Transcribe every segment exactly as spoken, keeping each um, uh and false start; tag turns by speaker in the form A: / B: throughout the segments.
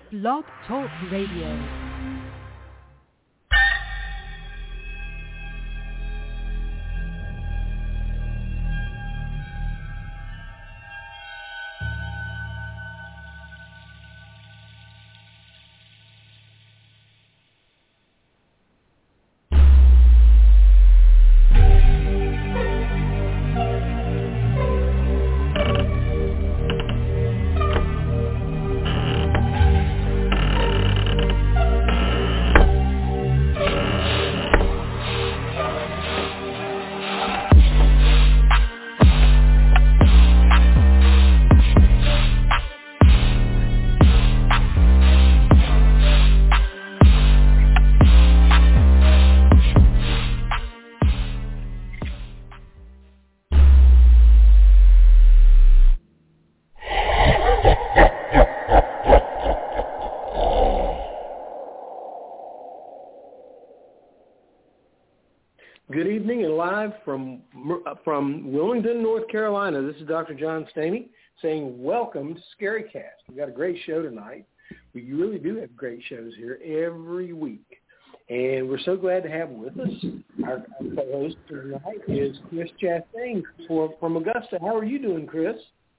A: Blog Talk Radio.
B: Good evening and live from from Wilmington, North Carolina. This is Doctor John Staney saying welcome to Scarycast. We've got a great show tonight. We really do have great shows here every week. And we're so glad to have with us our, our co-host tonight is Chris Chastain for, from Augusta. How are you doing, Chris?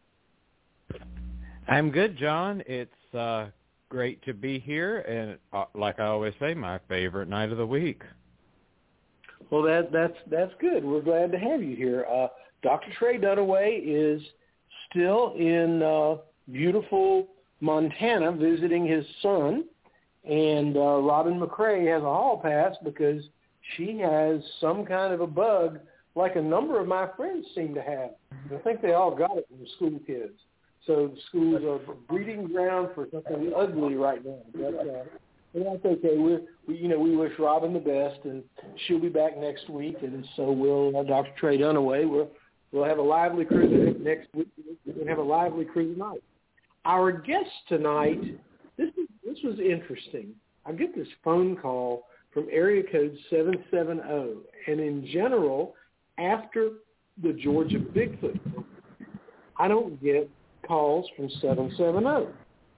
C: I'm good, John. It's uh, great to be here. And uh, like I always say, my favorite night of the week.
B: Well, that, that's that's good. We're glad to have you here. Uh, Doctor Trey Dunaway is still in uh, beautiful Montana visiting his son, and uh, Robin McCrae has a hall pass because she has some kind of a bug like a number of my friends seem to have. I think they all got it from the school kids. So the schools are breeding ground for something ugly right now. But, uh, And that's okay. We're, we, you know, we wish Robin the best, and she'll be back next week, and so will uh, Doctor Trey Dunaway. We'll we'll have a lively crew next week. We'll have a lively crew tonight. Our guest tonight, this is, this was interesting. I get this phone call from area code seven seven zero, and in general, after the Georgia Bigfoot, I don't get calls from seven seven zero.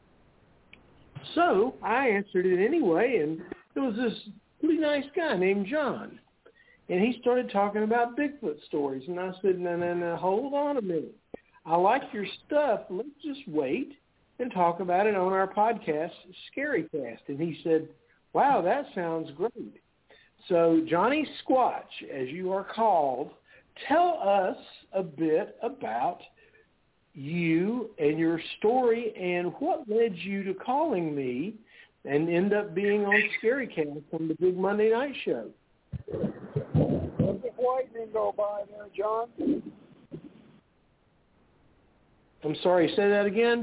B: So I answered it anyway, and it was this pretty nice guy named John. And he started talking about Bigfoot stories. And I said, no, no, no, hold on a minute. I like your stuff. Let's just wait and talk about it on our podcast, Scarycast. And he said, wow, that sounds great. So Johnny Squatch, as you are called, tell us a bit about you and your story and what led you to calling me and end up being on Scarycast on the Big Monday Night Show.
D: Let the lightning go by there, John.
B: I'm sorry, say that again?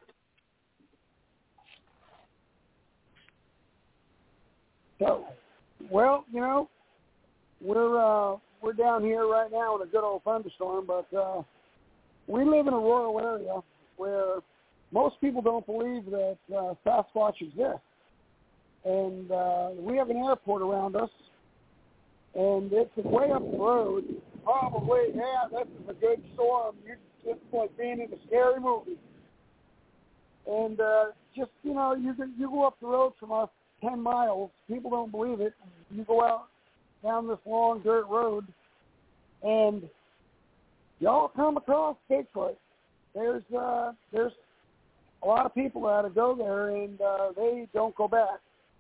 D: So, well, you know, we're uh, we're down here right now in a good old thunderstorm, but uh, we live in a rural area where most people don't believe that uh, Sasquatch exists. And uh, we have an airport around us, and it's way up the road. Probably, yeah, this is a good storm. You, it's like being in a scary movie. And uh, just, you know, you can, you go up the road from us ten miles. People don't believe it. You go out down this long dirt road, and y'all come across Bigfoot. There's uh, there's a lot of people that go there, and uh, they don't go back.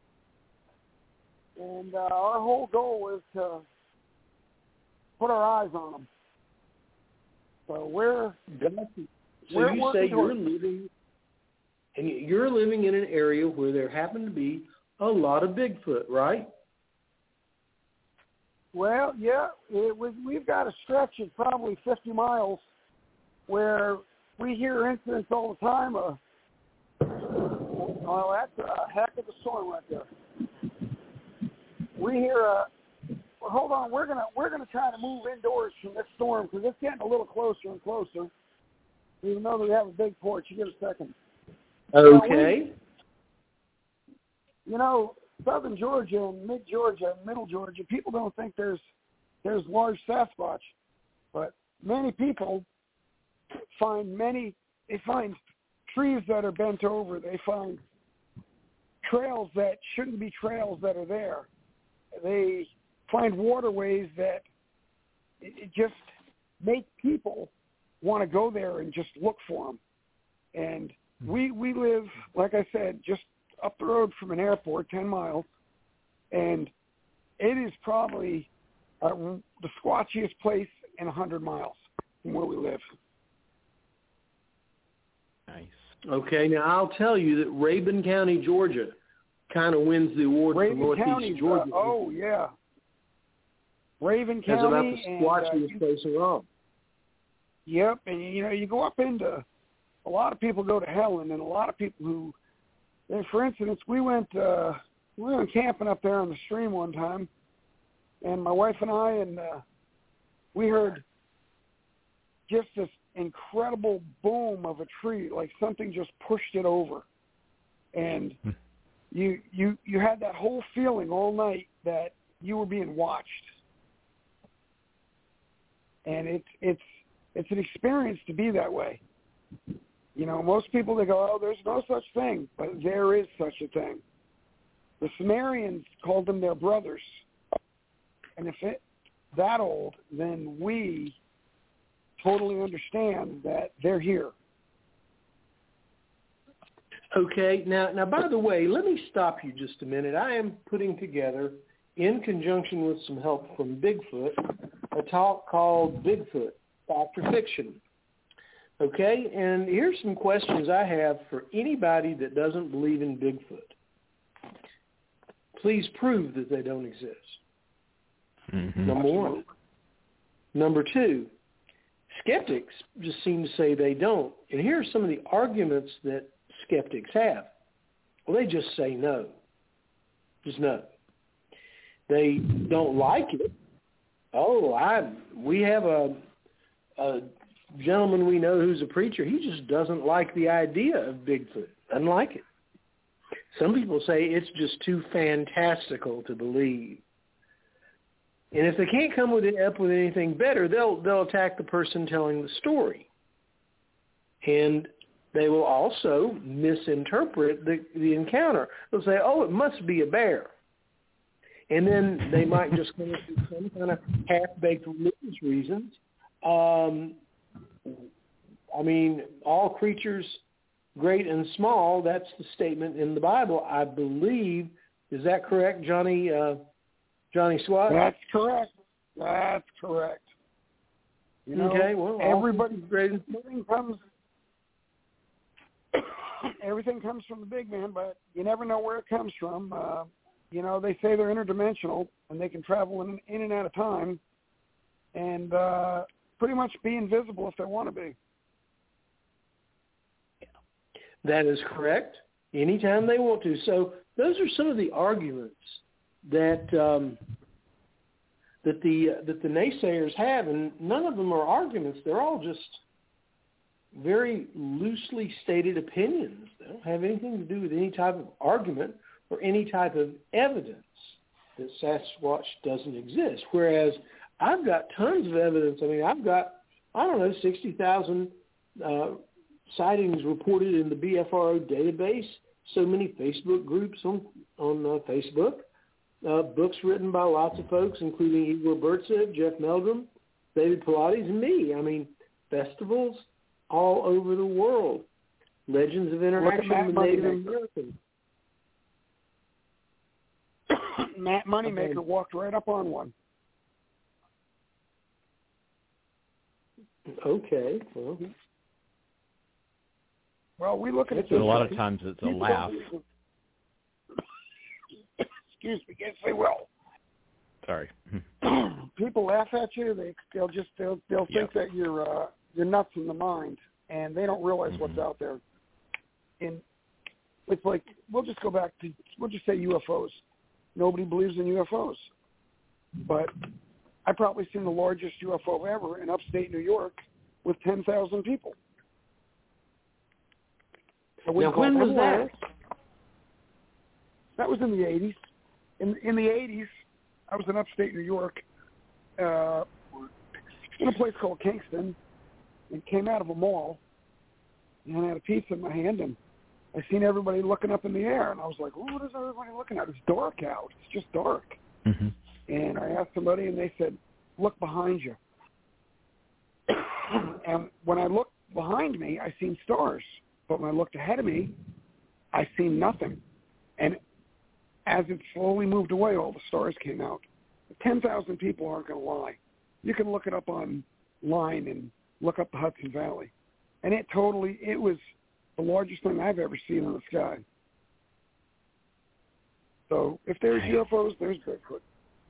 D: And uh, our whole goal is to put our eyes on them. So we're
B: so
D: we're
B: you say you're
D: towards...
B: living, and you're living in an area where there happen to be a lot of Bigfoot, right?
D: Well, yeah, it was, we've got a stretch of probably fifty miles where we hear incidents all the time. Of, well, that's a heck of a storm right there. We hear a. Well, hold on, we're gonna we're gonna try to move indoors from this storm because it's getting a little closer and closer. Even though we have a big porch, you get a second.
B: Okay.
D: You know, southern Georgia and mid Georgia, middle Georgia, people don't think there's there's large Sasquatch, but many people find many. They find trees that are bent over. They find trails that shouldn't be trails that are there. They find waterways that it, it just make people want to go there and just look for them. And we we live, like I said, just up the road from an airport, ten miles, and it is probably uh, the squatchiest place in one hundred miles from where we live.
C: Nice.
B: Okay, now I'll tell you that Rabun County, Georgia, kind of wins the award
D: Rabun
B: for Northeast
D: County,
B: Georgia.
D: Uh, oh, yeah. Rabun County.
B: That's about the squatchiest
D: and, uh,
B: place around.
D: Yep, and you know, you go up into, a lot of people go to Helen, and a lot of people who, and for instance, we went, uh, we went camping up there on the stream one time, and my wife and I, and uh, we heard just this incredible boom of a tree, like something just pushed it over, and you you you had that whole feeling all night that you were being watched, and it's it's it's an experience to be that way. You know, most people, they go, oh, there's no such thing, but there is such a thing. The Sumerians called them their brothers, and if it's that old, then we totally understand that they're here.
B: Okay, now, now, by the way, let me stop you just a minute. I am putting together, in conjunction with some help from Bigfoot, a talk called Bigfoot, Fact or Fiction. Okay, and here's some questions I have for anybody that doesn't believe in Bigfoot. Please prove that they don't exist.
C: Mm-hmm.
B: Number one. Number two, skeptics just seem to say they don't. And here are some of the arguments that skeptics have. Well, they just say no. Just no. They don't like it. Oh, I we have a, a gentleman we know who's a preacher. He just doesn't like the idea of Bigfoot. Doesn't like it. Some people say it's just too fantastical to believe. And if they can't come with it, up with anything better, they'll they'll attack the person telling the story. And they will also misinterpret the, the encounter. They'll say, oh, it must be a bear. And then they might just come up with some kind of half-baked religious reasons. Um, I mean, all creatures, great and small, that's the statement in the Bible, I believe. Is that correct, Johnny uh, Johnny Swat?
D: That's correct. That's correct. You know,
B: okay, well,
D: everybody,
B: great.
D: everything comes, everything comes from the big man, but you never know where it comes from. Uh, you know, they say they're interdimensional, and they can travel in, in and out of time, and uh, pretty much be invisible if they want to be.
B: That is correct. Anytime they want to. So those are some of the arguments that um, that the uh, that the naysayers have, and none of them are arguments. They're all just very loosely stated opinions. They don't have anything to do with any type of argument or any type of evidence that Sasquatch doesn't exist. Whereas I've got tons of evidence. I mean, I've got, I don't know, sixty thousand uh, sightings reported in the B F R O database, so many Facebook groups on, on uh, Facebook, uh, books written by lots of folks, including Igor Burtsev, Jeff Meldrum, David Pilates, and me. I mean, festivals all over the world, legends of interaction with Native Americans.
D: Matt Moneymaker
B: Okay.
D: walked right up on one.
B: Okay, well,
D: Well, we look at it.
C: A lot of times it's a laugh.
D: Excuse me. Yes, they will.
C: Sorry.
D: People laugh at you. They they'll just they'll they'll
C: Yeah.
D: think that you're uh, you're nuts in the mind, and they don't realize
C: Mm-hmm.
D: what's out there. And it's like, we'll just go back to, we'll just say U F Os. Nobody believes in U F Os, but I've probably seen the largest U F O ever in upstate New York with ten thousand people. So
B: now when was that?
D: That was in the eighties. In in the eighties, I was in upstate New York, uh, in a place called Kingston, and came out of a mall, and I had a pizza in my hand, and I seen everybody looking up in the air, and I was like, well, what is everybody looking at? It's dark out. It's just dark.
C: Mm-hmm.
D: And I asked somebody, and they said, look behind you. And when I looked behind me, I seen stars. But when I looked ahead of me, I seen nothing. And as it slowly moved away, all the stars came out. ten thousand people aren't going to lie. You can look it up online and look up the Hudson Valley. And it totally, it was the largest thing I've ever seen in the sky. So if there's U F Os, there's Bigfoot.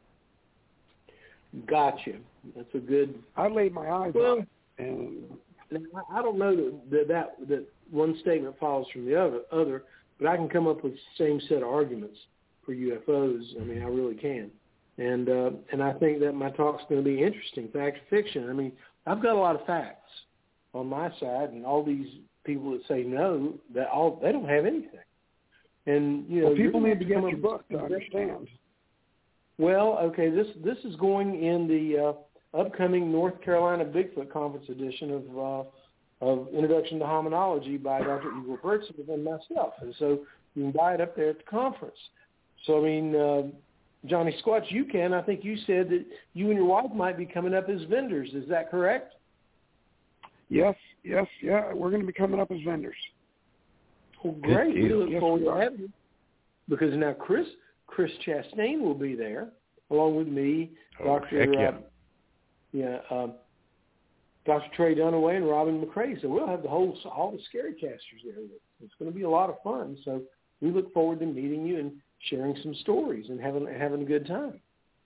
B: Gotcha. That's a good.
D: I laid my eyes
B: well,
D: on it. And
B: I don't know that, that that one statement follows from the other, other, but I can come up with the same set of arguments for U F Os. I mean, I really can. And uh, and I think that my talk's going to be interesting, fact or fiction. I mean, I've got a lot of facts on my side, and all these people that say no, that all they don't have anything. And you know,
D: well, people need to get
B: your
D: your book to understand.
B: Well, okay, this this is going in the uh, upcoming North Carolina Bigfoot Conference edition of uh, of Introduction to Hominology by Doctor Igor Burtsev and myself, and so you can buy it up there at the conference. So I mean, uh, Johnny Squatch, you can. I think you said that you and your wife might be coming up as vendors. Is that correct?
D: Yes, yes, yeah. We're going to be coming up as vendors.
B: Well, great. We look
D: yes,
B: forward
D: we
B: to having you. Because now Chris Chris Chastain will be there, along with me,
C: Oh,
B: Doctor
C: heck yeah.
B: Uh, yeah, um, Doctor Trey Dunaway and Robin McCrae. So we'll have the whole all the scary casters there. It's going to be a lot of fun. So we look forward to meeting you and sharing some stories and having having a good time.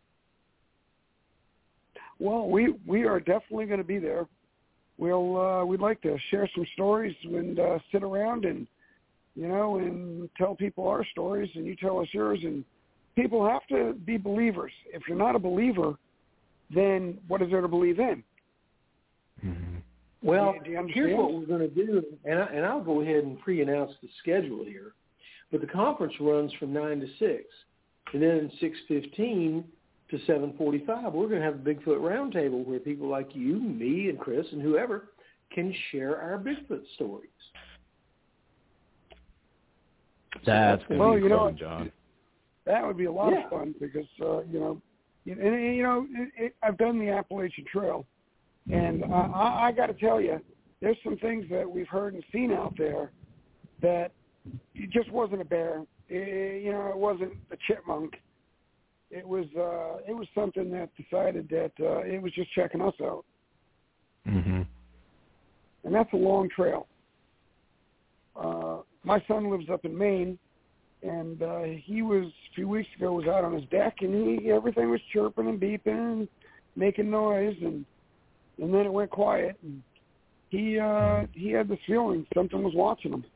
D: Well, we we are definitely going to be there. We'll uh, we'd like to share some stories and uh, sit around and you know and tell people our stories, and you tell us yours. And people have to be believers. If you're not a believer, then what is there to believe in?
C: Mm-hmm.
B: Well,
D: do you, do you understand?
B: Here's what we're going to do, and, I, and I'll go ahead and pre-announce the schedule here. But the conference runs from nine to six, and then six fifteen to seven forty-five, we're going to have a Bigfoot Roundtable where people like you, me, and Chris, and whoever can share our Bigfoot stories.
C: That's going to
D: well,
C: be
D: you
C: fun,
D: know,
C: John.
D: That would be a lot
B: yeah.
D: of fun because, uh, you know, and, and, you know, it, it, I've done the Appalachian Trail, and I, I, I got to tell you, there's some things that we've heard and seen out there that it just wasn't a bear. It, you know, it wasn't a chipmunk. It was uh, it was something that decided that uh, it was just checking us out.
C: Mm-hmm.
D: And that's a long trail. Uh, my son lives up in Maine, and uh, he was a few weeks ago was out on his deck, and he everything was chirping and beeping and making noise, and and then it went quiet, and he uh, he had this feeling something was watching him.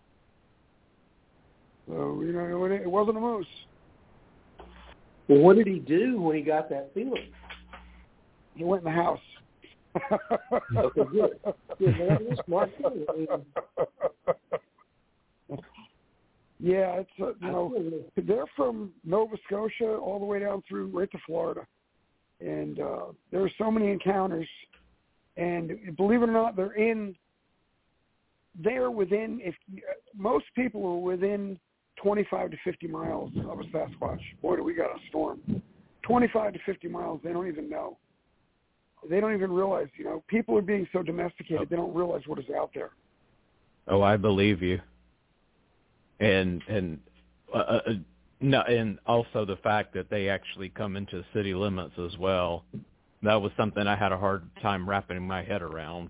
D: So you know, it, it wasn't a moose.
B: Well, what did he do when he got that feeling?
D: He went in the house.
B: Okay, good. Good. Well, that was smart.
D: Yeah, it's uh, you know they're from Nova Scotia all the way down through right to Florida, and uh, there are so many encounters. And believe it or not, they're in. They're within. If most people are within twenty-five to fifty miles of a Sasquatch. Boy, do we got a storm. twenty-five to fifty miles. They don't even know. They don't even realize. You know, people are being so domesticated. They don't realize what is out there.
C: Oh, I believe you. And and uh, uh, no, and also the fact that they actually come into city limits as well. That was something I had a hard time wrapping my head around.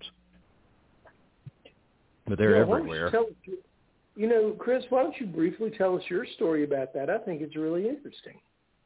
C: But they're
B: yeah, why don't you
C: everywhere.
B: tell, you know, Chris, why don't you briefly tell us your story about that? I think it's really interesting.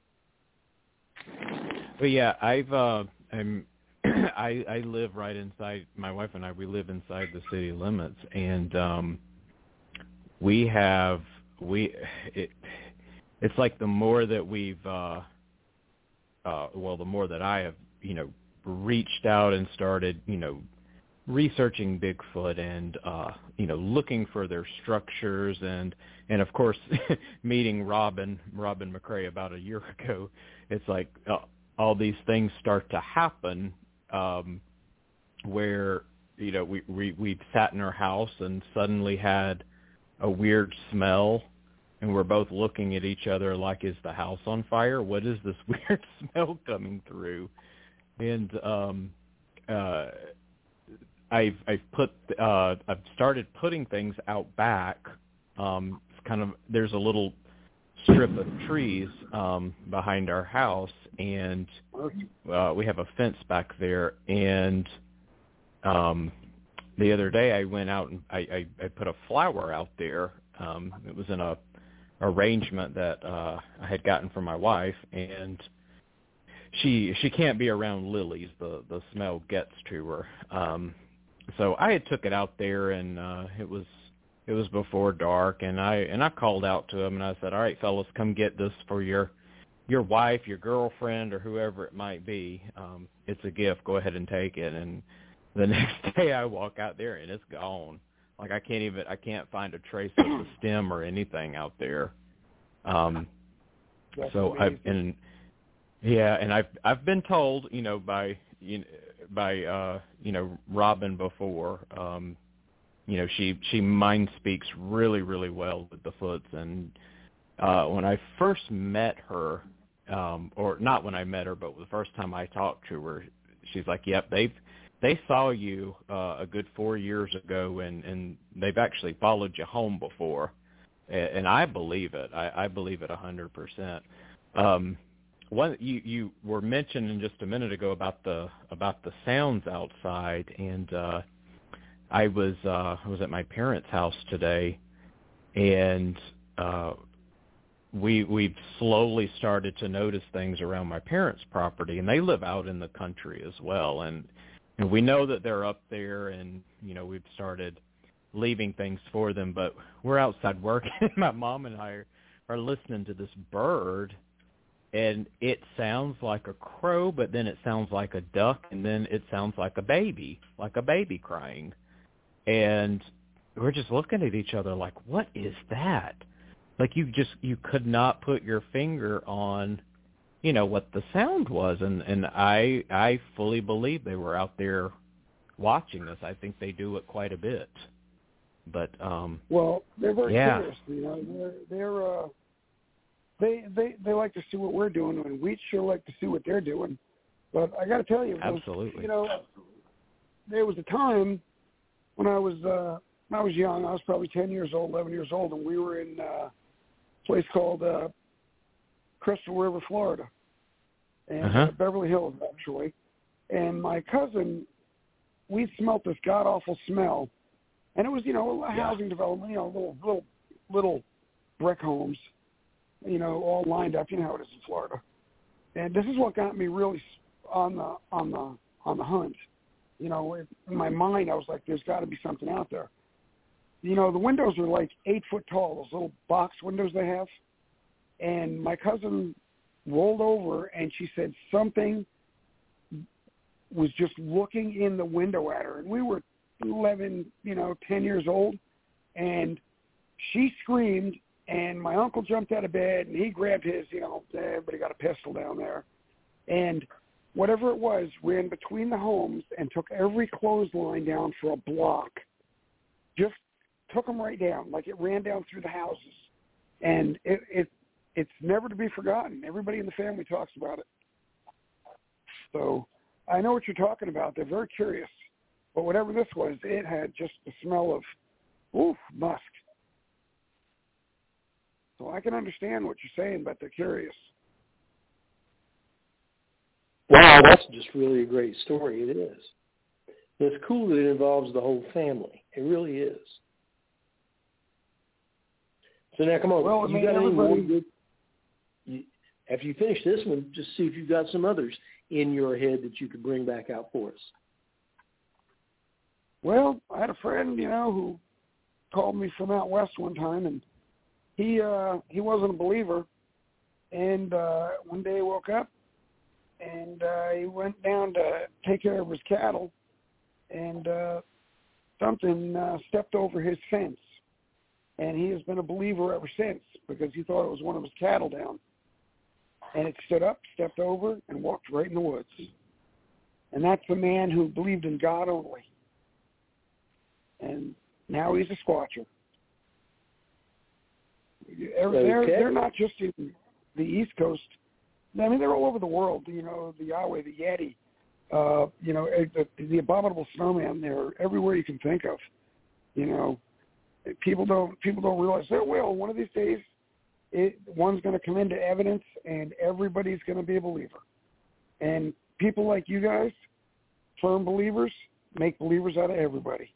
C: But yeah, I've uh, I'm I I live right inside. My wife and I we live inside the city limits, and um, we have we it. It's like the more that we've uh, uh, well, the more that I have, you know, reached out and started, you know, researching Bigfoot and uh, you know, looking for their structures and and of course meeting Robin Robin McCrae about a year ago. It's like uh, all these things start to happen um, where you know we we we sat in our house and suddenly had a weird smell, and we're both looking at each other like, is the house on fire? What is this weird smell coming through? And um, uh, I've I've put uh, I've started putting things out back. Um, it's kind of there's a little strip of trees um, behind our house, and uh, we have a fence back there. And um, the other day, I went out and I, I, I put a flower out there. Um, it was in a arrangement that uh, I had gotten from my wife, and she she can't be around lilies. The the smell gets to her. Um, so I had took it out there, and uh, it was it was before dark, and I and I called out to him, and I said, "All right, fellas, come get this for your your wife, your girlfriend, or whoever it might be. Um, it's a gift. Go ahead and take it." And the next day, I walk out there, and it's gone. Like I can't even I can't find a trace of the stem or anything out there. Um, so I and yeah, and I've I've been told, you know, by you know, by uh, you know Robin before. Um, you know, she she mind speaks really really well with the Foots, and uh, when I first met her, um, or not when I met her, but the first time I talked to her, she's like, "Yep, they've." They saw you uh, a good four years ago, and, and they've actually followed you home before, and, and I believe it. I, I believe it a hundred percent. Um, one you, you were mentioning just a minute ago about the about the sounds outside, and uh, I was uh, I was at my parents' house today, and uh, we we've slowly started to notice things around my parents' property, and they live out in the country as well, and. And we know that they're up there, and, you know, we've started leaving things for them. But we're outside working. My mom and I are, are listening to this bird, and it sounds like a crow, but then it sounds like a duck, and then it sounds like a baby, like a baby crying. And we're just looking at each other like, what is that? Like you just you could not put your finger on you know, what the sound was. And, and I I fully believe they were out there watching us. I think they do it quite a bit. But, um,
D: well, they're very
C: yeah.
D: curious, you know, they're, they're, uh, they, they, they like to see what we're doing, and we sure like to see what they're doing. But I got to tell you,
C: absolutely.
D: Was, you know, there was a time when I was, uh, when I was young, I was probably ten years old, eleven years old, and we were in uh, a place called, uh, Crystal River, Florida, and
C: uh-huh.
D: uh, Beverly Hills, actually. And my cousin, we smelt this god-awful smell, and it was, you know, a
C: yeah.
D: housing development, you know, little, little, little brick homes, you know, all lined up. You know how it is in Florida. And this is what got me really on the on the on the hunt. You know, in my mind, I was like, "There's got to be something out there." You know, the windows are like eight foot tall. Those little box windows they have. And my cousin rolled over, and she said something was just looking in the window at her. And we were eleven, you know, ten years old. And she screamed, and my uncle jumped out of bed, and he grabbed his, you know, everybody got a pistol down there. And whatever it was ran between the homes and took every clothesline down for a block. Just took them right down, like it ran down through the houses. And it, it it's never to be forgotten. Everybody in the family talks about it. So I know what you're talking about. They're very curious. But whatever this was, it had just the smell of, oof, musk. So I can understand what you're saying, but they're curious.
B: Wow, that's just really a great story. It is. And it's cool that it involves the whole family. It really is. So now, come on.
D: Well,
B: you got any more good? You, after you finish this one, just see if you've got some others in your head that you could bring back out for us.
D: Well, I had a friend, you know, who called me from out west one time, and he uh, he wasn't a believer. And uh, one day he woke up, and uh, he went down to take care of his cattle, and uh, something uh, stepped over his fence. And he has been a believer ever since because he thought it was one of his cattle down. And it stood up, stepped over, and walked right in the woods. And that's a man who believed in God only. And now he's a squatcher. they're
B: Okay.
D: they're not just in the East Coast. I mean, they're all over the world. You know, the Yahweh, the Yeti, uh, you know, the, the abominable snowman. They're everywhere you can think of. You know, people don't people don't realize there will one of these days. It, one's going to come into evidence, and everybody's going to be a believer. And people like you guys, firm believers, make believers out of everybody.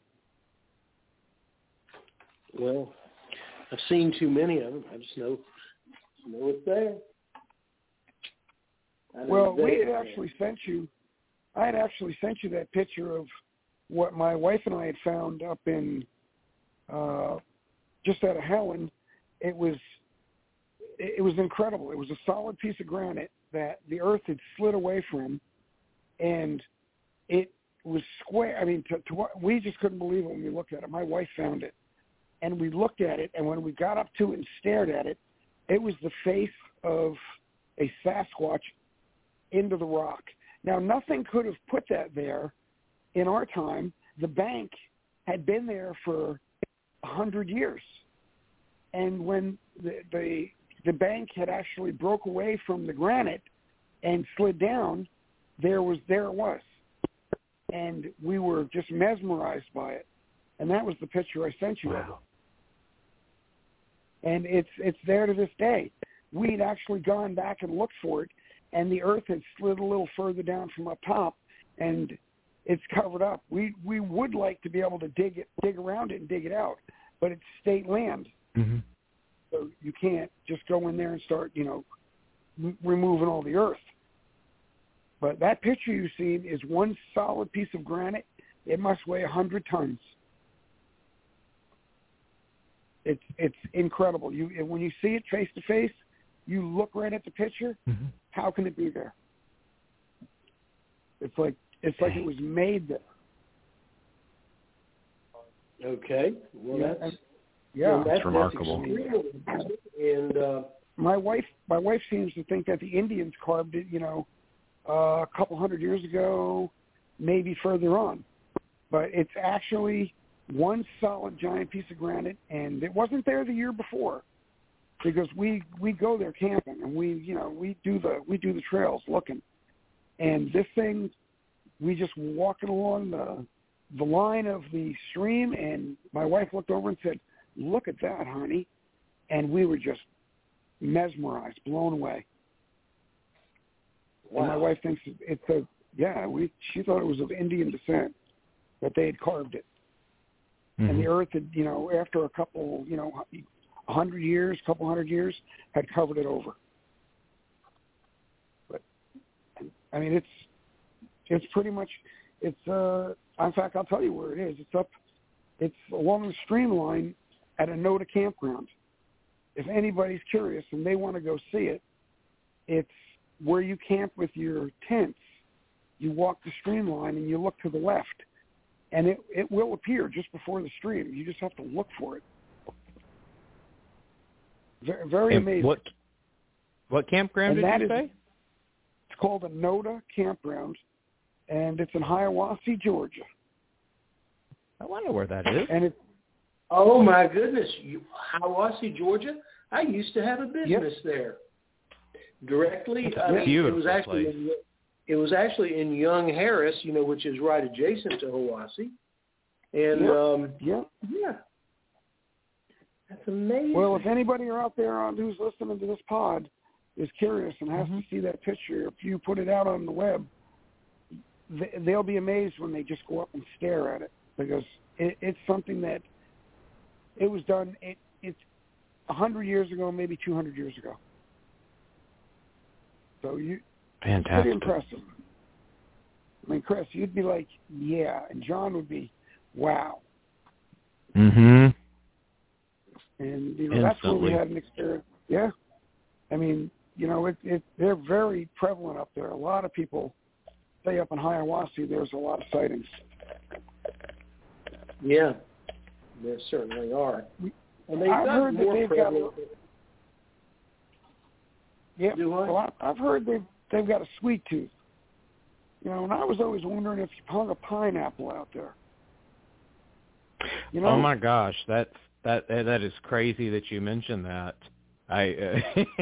B: Well, I've seen too many of them. I just know, know it's there.
D: Well, we had actually sent you, I had actually sent you that picture of what my wife and I had found up in, uh, just out of Helen. It was, it was incredible. It was a solid piece of granite that the earth had slid away from, and it was square. I mean, to, to what, we just couldn't believe it when we looked at it. My wife found it, and we looked at it, and when we got up to it and stared at it, it was the face of a Sasquatch into the rock. Now, nothing could have put that there in our time. The bank had been there for a hundred years, and when the, the the bank had actually broke away from the granite and slid down, there was there it was, and we were just mesmerized by it. And that was the picture I sent you.
B: Wow.
D: And it's it's there to this day. We'd actually gone back and looked for it, and the earth had slid a little further down from up top, and it's covered up. We we would like to be able to dig it, dig around it and dig it out, but it's state land.
C: Mm-hmm.
D: So you can't just go in there and start, you know, m- removing all the earth. But that picture you've seen is one solid piece of granite. It must weigh a hundred tons. It's it's incredible. You when you see it face to face, you look right at the picture.
C: Mm-hmm.
D: How can it be there? It's like it's like it was made there.
B: Okay. Well,
D: Yeah,
B: that's
D: and- yeah.
B: well, that's,
C: That's remarkable.
B: That's extremely impressive. And uh,
D: My wife, my wife seems to think that the Indians carved it, you know, uh, a couple hundred years ago, maybe further on. But it's actually one solid giant piece of granite, and it wasn't there the year before, because we we go there camping and we you know we do the we do the trails looking, and this thing, we just walking along the the line of the stream, and my wife looked over and said, "Look at that, honey," and we were just mesmerized, blown away.
B: wow.
D: And my wife thinks it's a yeah. We she thought it was of Indian descent, that they had carved it,
C: Mm-hmm.
D: and the earth had you know after a couple you know a hundred years, couple hundred years, had covered it over. But I mean, it's it's pretty much it's. Uh, in fact, I'll tell you where it is. It's up. It's along the streamline at a Noda campground. If anybody's curious and they want to go see it, it's where you camp with your tents. You walk the streamline and you look to the left, and it, it will appear just before the stream. You just have to look for it. Very, very
C: And
D: amazing.
C: What what campground
D: And
C: did
D: that
C: you
D: is-
C: say?
D: It's called a Noda campground, and it's in Hiawassee, Georgia.
C: I wonder where that is.
D: And it's
B: Oh my goodness, you, Hiawassee, Georgia. I used to have a business
D: Yep.
B: there. Directly,
C: That's a
B: I mean, it
C: beautiful
B: was actually
C: place.
B: in, it was actually in Young Harris, you know, which is right adjacent to Hiawassee. And
D: Yep.
B: um,
D: yeah.
B: yeah, that's amazing.
D: Well, if anybody are out there on who's listening to this pod is curious and has
C: Mhm.
D: to see that picture, if you put it out on the web, they, they'll be amazed when they just go up and stare at it, because it, it's something that it was done. It, it's a hundred years ago, maybe two hundred years ago. So you, pretty
C: Fantastic.
D: impressive. I mean, Chris, you'd be like, yeah, and John would be, wow.
C: Mm-hmm.
D: And you know that's where we
C: Instantly.
D: had an experience. Yeah, I mean, you know, it, it they're very prevalent up there. A lot of people say up in Hiawassee there's a lot of sightings.
B: yeah, there certainly are. And they've
D: I've
B: got
D: heard that
B: more
D: they've got.
B: prevalent.
D: Yeah,
B: Do what?
D: well, I, I've heard they've they've got a sweet tooth. You know, and I was always wondering if you hung a pineapple out there. You know,
C: Oh my gosh, that's that that is crazy that you mentioned that. I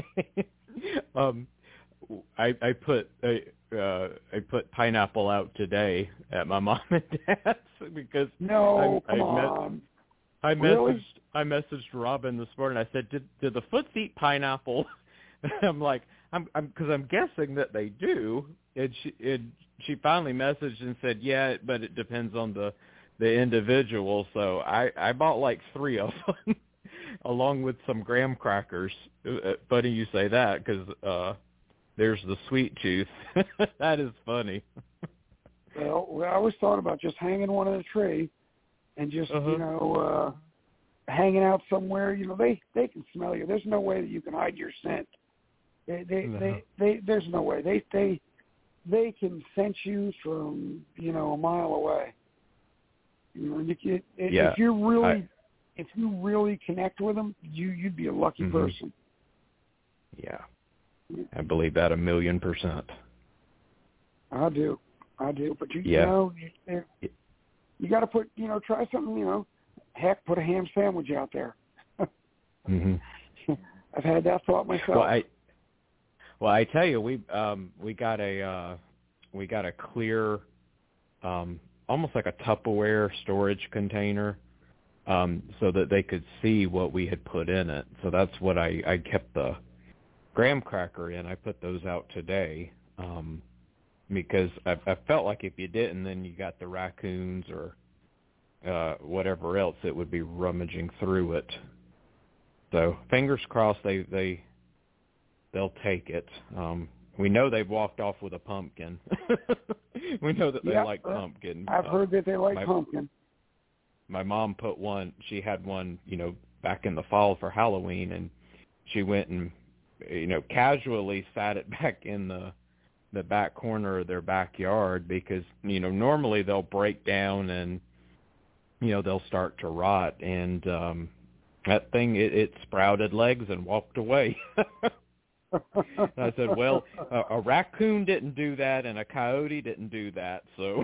C: uh, um I I put I, uh, I put pineapple out today at my mom and dad's because
D: no,
C: I,
D: come
C: I
D: on.
C: Met, I messaged
D: Really?
C: I messaged Robin this morning. I said, "Did did the Foots eat pineapple?" I'm like, I'm I'm because I'm guessing that they do. And she and she finally messaged and said, "Yeah, but it depends on the the individual." So I I bought like three of them, along with some graham crackers. Funny you say that because uh, there's the sweet tooth. That is funny.
D: Well, I always thought about just hanging one in a tree and just,
C: Uh-huh.
D: you know, uh, hanging out somewhere. You know, they, they can smell you. There's no way that you can hide your scent. They, they,
C: No.
D: they, they, there's no way. They, they, they can sense you from, you know, a mile away. You know, you, it, it,
C: Yeah,
D: if you really,
C: I-
D: if you really connect with them, you, you'd be a lucky
C: Mhm.
D: person.
C: Yeah, I believe that a million percent.
D: I do, I do. But you,
C: Yeah.
D: you know, you, you got to put, you know, try something. You know, heck, put a ham sandwich out there.
C: Mhm.
D: I've had that thought myself.
C: Well, I well, I tell you, we um we got a uh, we got a clear, um, almost like a Tupperware storage container, um, so that they could see what we had put in it. So that's what I I kept the graham cracker in. I put those out today, um, because I, I felt like if you didn't, then you got the raccoons or uh, whatever else that would be rummaging through it. So fingers crossed they they they'll take it. Um, we know they've walked off with a pumpkin. We know that they
D: Yeah,
C: like
D: uh,
C: pumpkin.
D: I've
C: Uh,
D: heard that they like
C: my,
D: pumpkin.
C: My mom put one. She had one, you know, back in the fall for Halloween, and she went and, you know, casually sat it back in the the back corner of their backyard because, you know, normally they'll break down and, you know, they'll start to rot. And um, that thing, it, it sprouted legs and walked away. And I said, well, a, a raccoon didn't do that and a coyote didn't do that. So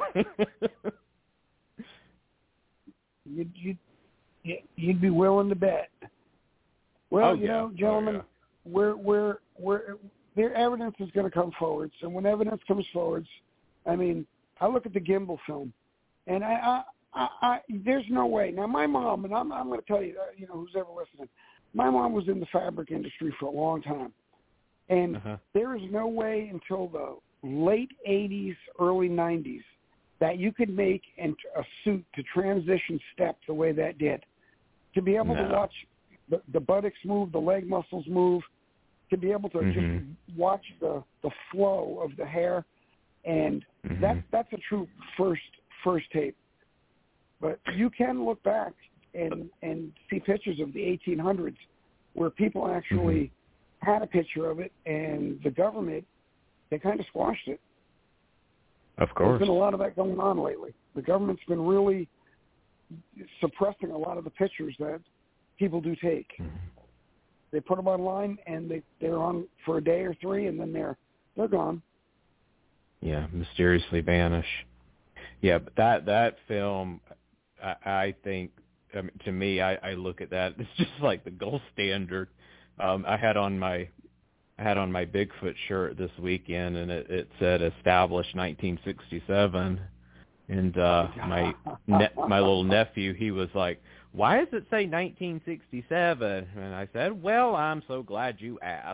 D: you'd, you'd, you'd be willing to bet. Well,
C: oh,
D: you
C: yeah.
D: know, gentlemen,
C: oh, yeah.
D: we're, we're, we're, their evidence is going to come forward. So when evidence comes forward, I mean, I look at the Gimbal film, and I, I, I, I there's no way. Now, my mom, and I'm, I'm going to tell you, uh, you know, who's ever listening, my mom was in the fabric industry for a long time. And
C: Uh-huh.
D: there is no way until the late eighties, early nineties that you could make an, a suit to transition step the way that did. To be able
C: No.
D: to watch the, the buttocks move, the leg muscles move, to be able to
C: Mm-hmm.
D: just watch the, the flow of the hair, and
C: Mm-hmm.
D: that, that's a true first first tape. But you can look back and, and see pictures of the eighteen hundreds where people actually mm-hmm. had a picture of it, and the government, they kind of squashed it.
C: Of course.
D: There's been a lot of that going on lately. The government's been really suppressing a lot of the pictures that people do take.
C: Mm-hmm.
D: They put them online, and they, they're on for a day or three, and then they're they're gone.
C: Yeah, mysteriously vanish. Yeah, but that that film, I, I think, I mean, to me, I, I look at that. It's just like the gold standard. Um, I had on my I had on my Bigfoot shirt this weekend, and it, it said established nineteen sixty-seven. And uh, my ne- my little nephew, he was like, "Why does it say nineteen sixty-seven?" And I said, "Well, I'm so glad you asked."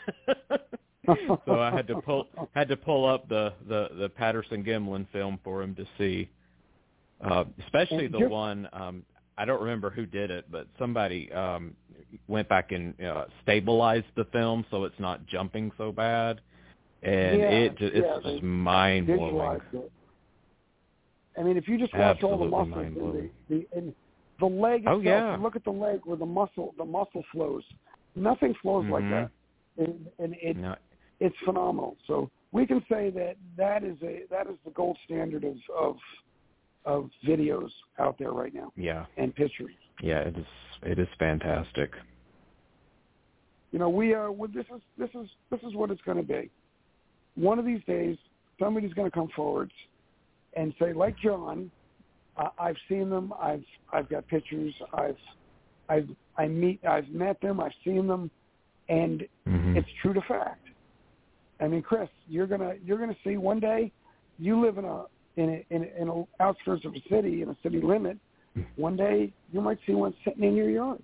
C: So I had to pull had to pull up the, the, the Patterson Gimlin film for him to see, uh, especially the one. Um, I don't remember who did it, but somebody um, went back and uh, stabilized the film so it's not jumping so bad, and
D: yeah,
C: it it's
D: yeah,
C: just mind blowing.
D: Visualized it. I mean, if you just watch
C: Absolutely
D: all the muscles and the, the, and the leg itself,
C: Oh, yeah.
D: look at the leg where the muscle the muscle flows. Nothing flows
C: Mm-hmm.
D: like that, and, and it
C: No.
D: it's phenomenal. So we can say that that is a that is the gold standard of of, of videos out there right now.
C: Yeah.
D: And pictures.
C: Yeah, it is. It is fantastic.
D: You know, we are. Well, this is this is this is what it's going to be. One of these days, somebody's going to come forward and say, like John, uh, I've seen them. I've I've got pictures. I've I've I meet I've met them, I've seen them, and
C: mm-hmm.
D: it's true to fact. I mean, Chris, you're gonna you're gonna see one day. You live in a in a, in a, in a outskirts of a city in a city limit. One day you might see one sitting in your yard.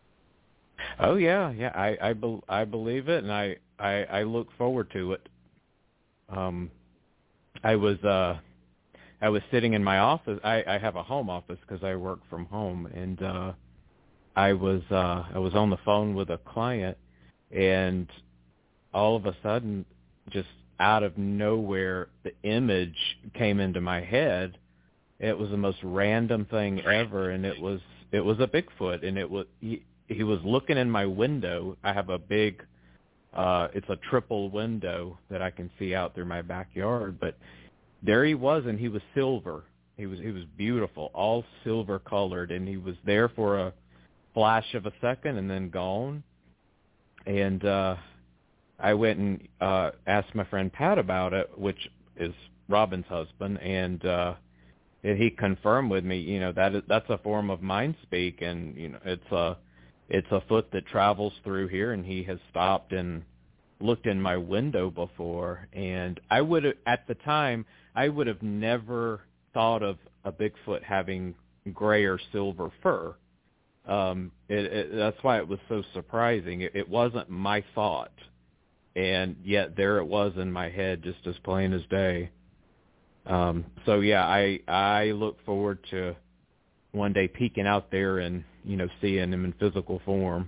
C: Oh yeah, yeah. I I, be, I believe it, and I, I I look forward to it. Um, I was uh, I was sitting in my office. I, I have a home office because I work from home, and uh, I was uh, I was on the phone with a client, and all of a sudden, just out of nowhere, the image came into my head. It was the most random thing ever, and it was it was a Bigfoot, and it was he, he was looking in my window. I have a big, uh, it's a triple window that I can see out through my backyard, but there he was, and he was silver. He was he was beautiful, all silver colored, and he was there for a flash of a second and then gone. And uh, I went and uh, asked my friend Pat about it, which is Robin's husband, and uh, he confirmed with me, you know, that is, that's a form of mind speak, and you know, it's a it's a foot that travels through here, and he has stopped and looked in my window before, and I would have, at the time, I would have never thought of a Bigfoot having gray or silver fur. Um, it, it, that's why it was so surprising. It, it wasn't my thought, and yet there it was in my head, just as plain as day. Um, so yeah, I I look forward to one day peeking out there and, you know, seeing him in physical form.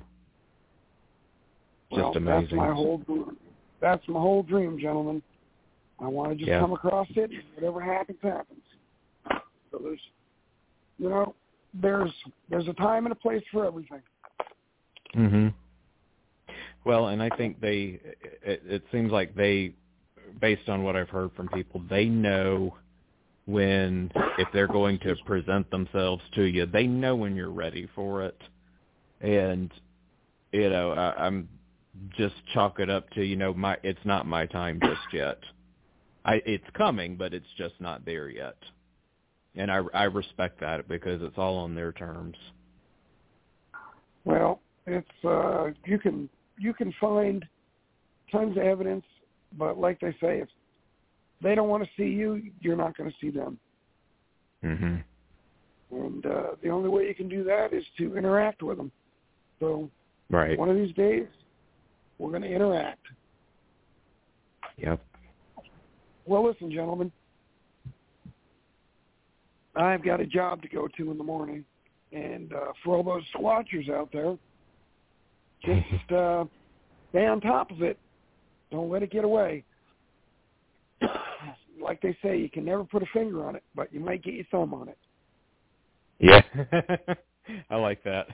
C: Just
D: well,
C: amazing.
D: That's my whole that's my whole dream, gentlemen. I want to just
C: yeah.
D: come across it, and whatever happens, happens. So there's, you know, there's there's a time and a place for everything.
C: Mhm. Well, and I think they, it, it seems like they, based on what I've heard from people, they know when, if they're going to present themselves to you, they know when you're ready for it. And, you know, I, I'm just chalk it up to, you know, my, it's not my time just yet. I, it's coming, but it's just not there yet. And I, I respect that because it's all on their terms.
D: Well, it's, uh, you can, you can find tons of evidence, but like they say, if they don't want to see you, you're not going to see them.
C: Mm-hmm.
D: And uh, the only way you can do that is to interact with them. So
C: right.
D: one of these days, we're going to interact.
C: Yep.
D: Well, listen, gentlemen, I've got a job to go to in the morning. And uh, for all those watchers out there, just uh, stay on top of it. Don't let it get away. Like they say, you can never put a finger on it, but you might get your thumb on it.
C: Yeah. I like that.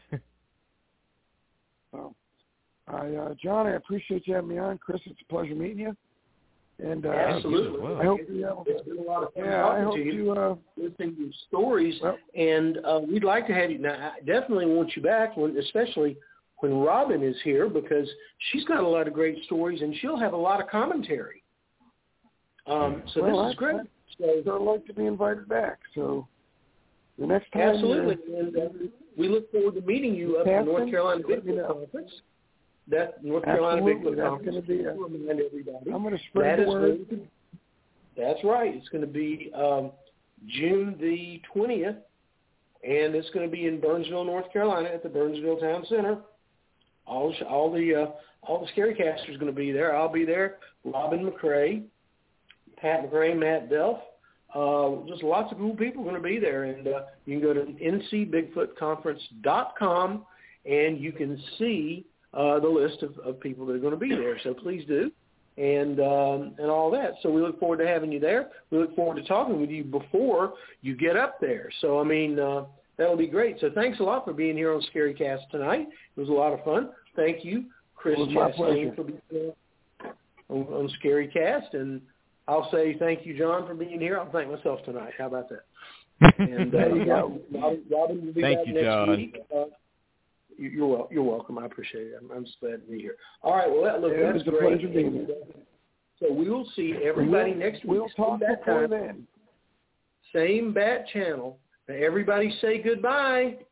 D: So, I, uh, John, I appreciate you having me on. Chris, it's a pleasure meeting you. And uh,
B: absolutely,
C: well.
D: I hope you have.
B: It's been a lot of fun
D: yeah,
B: talking
D: I hope
B: to you,
D: you uh,
B: listening to your stories,
D: well,
B: and uh, we'd like to have you. Now, I definitely want you back, when, especially when Robin is here, because she's got a lot of great stories, and she'll have a lot of commentary. Um, so
D: well,
B: this is great.
D: So I'd like to be invited back. So the next time,
B: absolutely, and uh, we look forward to meeting you up at the North Carolina Bigfoot Conference. That North Carolina
D: Absolutely.
B: Bigfoot
D: That's
B: Conference.
D: Going to be a,
B: remind everybody.
D: I'm going to spread
B: that
D: the word.
B: To, that's right. It's going to be um, June the twentieth, and it's going to be in Burnsville, North Carolina, at the Burnsville Town Center. All all the uh, all the Scary Casters are going to be there. I'll be there. Robin McCrae, Pat McCrae, Matt Delph. Uh, just lots of cool people are going to be there, and uh, you can go to N C Bigfoot Conference dot com, and you can see uh, the list of, of people that are going to be there. So please do, and um, and all that. So we look forward to having you there. We look forward to talking with you before you get up there. So I mean, uh, that'll be great. So thanks a lot for being here on Scary Cast tonight. It was a lot of fun. Thank you, Chris Chastain, for being here on, on Scary Cast, and I'll say thank you, John, for being here. I'll thank myself tonight. How about that? And uh, there you go. Robin, Robin will be
C: thank
B: back
C: you,
B: next
C: John.
B: week. Uh, you're wel- you're welcome. I appreciate it. I'm, I'm just glad to be here. All right. Well, that, look,
D: it
B: that's
D: was a
B: great.
D: pleasure being here.
B: So we will see everybody
D: we'll,
B: next week.
D: We'll talk before then.
B: Same bat channel. Now everybody say goodbye.